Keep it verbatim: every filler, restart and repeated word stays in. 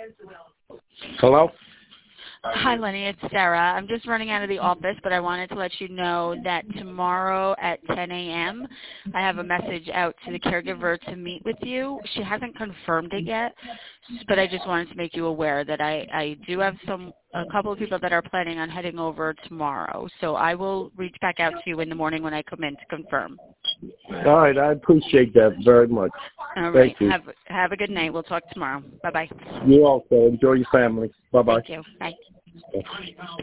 Hello? Hi, Lenny. It's Sarah. I'm just running out of the office, but I wanted to let you know that tomorrow at ten a.m. I have a message out to the caregiver to meet with you. She hasn't confirmed it yet, but I just wanted to make you aware that I, I do have some a couple of people that are planning on heading over tomorrow. So I will reach back out to you in the morning when I come in to confirm. All right. I appreciate that very much. All right. Thank you. Have, have a good night. We'll talk tomorrow. Bye-bye. You also. Enjoy your family. Bye-bye. Thank you. Bye.